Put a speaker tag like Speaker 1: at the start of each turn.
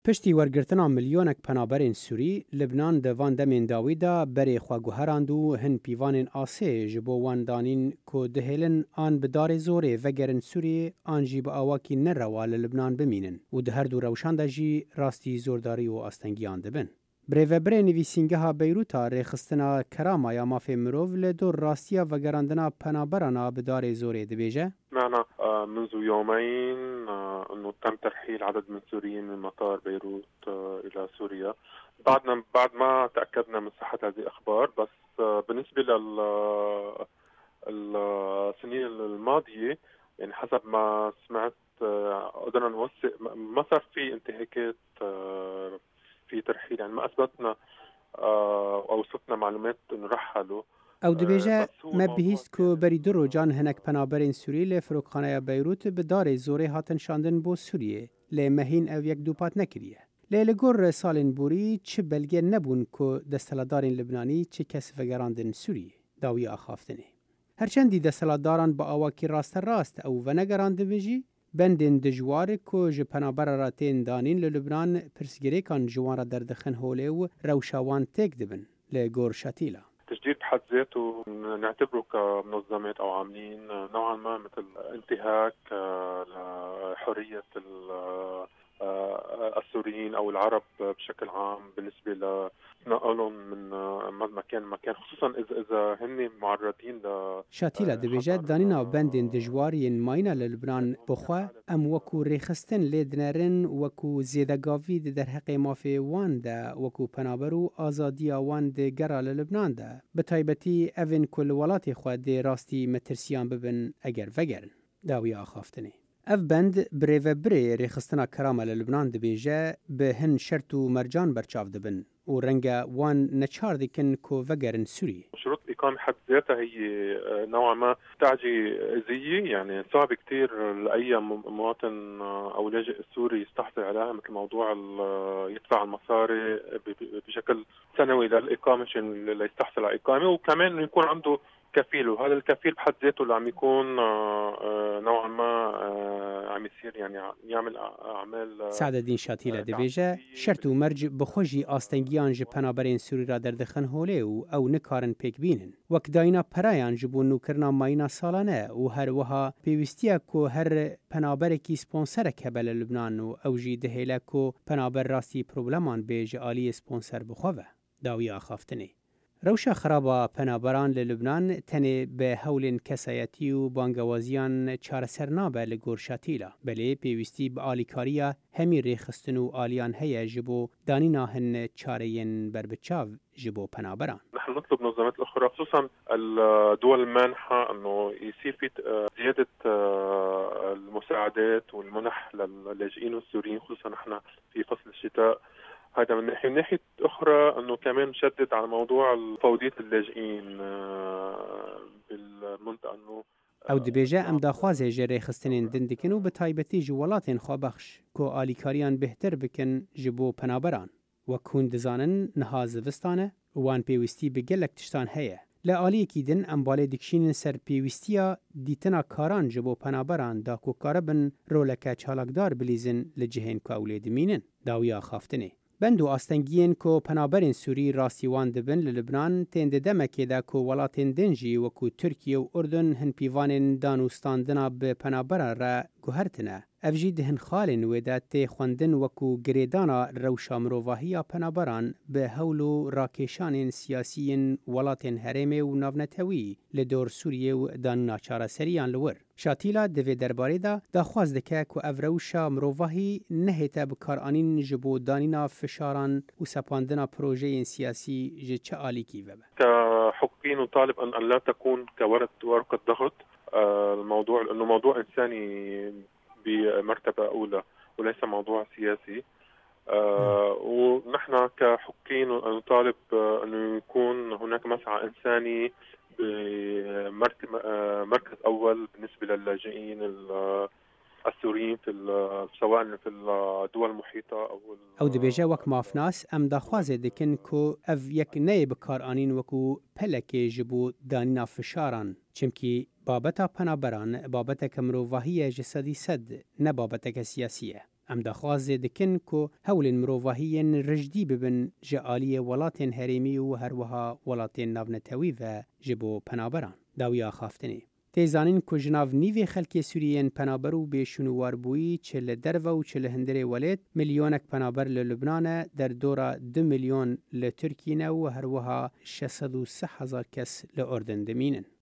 Speaker 1: پشتی وەرگرتنا ملیۆنێک پەنابەرên Sûrî، Libnan di van demên dawî de berê xwe guherand û hin pîvanên asê ji bo wan danîn ku dihêlin an bi darê zorê vegerin Sûriyê an jî bi awakî nerewa li Libnan bimînin û di her du rewşan de jî rastî zordarî û astengiyan dibin. Birêveberê nivîsîngeha Beyrûta rêxistina keramaya mafê mirov li dor rastiya vegerandina penaberan a bi darê zorê dibêje.
Speaker 2: سمعنا منذ يومين أنه تم ترحيل عدد من السوريين من مطار بيروت إلى سوريا. بعد ما تأكدنا من صحة هذه الأخبار، بس بالنسبة للسنين الماضية يعني حسب ما سمعت قدرنا نوثق ما صار في انتهاكات في ترحيل، يعني ما أثبتنا أو وصلتنا معلومات أنه رحلوا.
Speaker 1: ئەو دەبێژە me bihîst ku berî du rojan hinek penaberên Sûrî lê Firokxaneya Beyrût bi darê zorê hatin şandin bo Sûriyê lê mehîn ev yek dûpat nekiriye. Lê li gor salên borî çi belge nebûn ku desteladarên Libnanî çi kes vegerandin Sûriyê dawiya axaftinê. Herçendî desteladaran bi awakî rasterast ew venegerandibin jî, bendên dijwar ku ji penabera re tên danîn li Libnan pirsgirêkan ji wan re derdixin holê û rewşa wan têk dibin li gor Şatîla.
Speaker 2: التجديد بحد ذاته نعتبره كمنظمات أو عاملين نوعا ما مثل انتهاك لحرية السوريين أو العرب بشكل عام بالنسبة لنقلهم من مكان خصوصا إذا هن معرضين
Speaker 1: شاتیلا دبیجه دانینا بندین دجوارین ماینا للبنان بخوا ام وکو ریخستن لیدنرن وکو زیدگاوی در حق مافی وان ده وکو پنابرو آزادی وان ده گرا للبنان ده بتایبتی اوین کل ولاتی خوا ده راستی مترسیان ببن اگر وگرن داوی آخافتنی. اف بند بریو بری ریخستنا کرامه للبنان دبیجه به هن شرط و مرجان برچاو دبن و رنگ وان نچار دکن کو وگرن سوری.
Speaker 2: شروط الإقامة حد ذاتها هي نوعا ما تعجيزية، يعني صعب كتير لأي مواطن أو لاجئ سوري يستحصل عليها، مثل موضوع يدفع المصاري بشكل سنوي للإقامة عشان ليستحصل على إقامة، وكمان يكون عنده كفيل، وهذا الكفيل بحد ذاته اللي عم يكون نوعا ما عم يصير يعني يعمل أعمال.
Speaker 1: سعد الدين شاتیلا دبیجه شرط و مرج بخوجی آستنگیان ج پنابرین سوری را دردخن هوله و او نکارن پیک بینن وک داینا پرایان جبون نوکرنا ماینا سالانه و هر وها پیوستیا کو هر پنابر کی سپانسر کبل لبنان و او جی دهیلا کو پنابر راستی پروبلمان بیج آلی سپانسر بخواه داوی آخافتنه. روشا خرابا پنابران للبنان تنه به هولن کسایتی و بانگوازیان چارسر نابه لگور شاتیلا بله پیوستی به آلیکاریا همی ریخستن و آلیان هیا جبو دانینا هن چارین بربچاو جبو پنابران.
Speaker 2: نحن نطلب منظمات الأخرى خصوصا الدول المانحة أنه يصير في زيادة المساعدات والمنح للاجئين والسوريين، خصوصا نحن في فصل الشتاء. هذا من ناحية. من ناحية أخرى أنه كمان نشدد على موضوع فوضية اللاجئين بالمنطقة أنه
Speaker 1: او دبیجه ام داخوازه جره خستنین دندکن و به تایبتی جوالاتین خوابخش که آلیکاریان بهتر بکن جبو پنابران و کون دزانن نها زوستانه وان پیوستی بگلک تشتان هیه. لآلی کی دن امباله دکشین سر پیوستیا دیتنا کاران جبو پنابران دا کو کاربن رولکه چالکدار بلیزن لجهین که اولید مینن داویا خافتنه. بندو آستنگین کو پنابرین سوری راستیوان دبن للبنان تند دمکی دا کو ولاتین دنجی و کو ترکیه و اردن هن پیوانین دانوستاندنا به پنابران را گوهرتنه. افجی دهن خالین ویدات خوندن و کو گریدانا روشا مروواهی پنابران به هولو راکشان سیاسیین ولاتین هرمه و ناونتوی لدور سوریه و دان ناچار سریان لور. شاتیلا دوی درباره دا خواست دکه که افروشا مروواهی نهیتا بکارانین جبو دانینا فشاران و سپاندنا پروژه سیاسی جه آلیکی وبه.
Speaker 2: كحقوقيين نطالب أن لا تكون ورقة ضغط الموضوع، لأنه موضوع إنساني بمرتبة أولى وليس موضوع سياسي. ونحن كحقوقيين نطالب أنه يكون هناك مسعى إنساني بمركز أول بالنسبة للاجئين السوريين سواء في الدول المحيطة
Speaker 1: أو دبیجه وک مافناس ام داخوازه دکن که اف یک نی بکار آنین وکو پلک جبو دانینا فشاران چمکی بابتا پنابران بابتا کمروواهی جسدی صد نه بابتا که سیاسیه. ام دخوازê dikin ku hewlên mirovahiyên rijdî bibin ji aliyê welatên herêmî û her wiha welatên navnetewî ve ji bo penaberan. Dawiya xaftinê. Tê zanîn ku ji nav nîvê xelkê Sûriyeyên penaber û bêşûnûwarbûyî çi li derve û çi li hindirê welêt milyonek penaber li Lubnanê derdora 2 milyon li Tirkiyê ne û her wiha 603,000 kes li Urdun dimînin.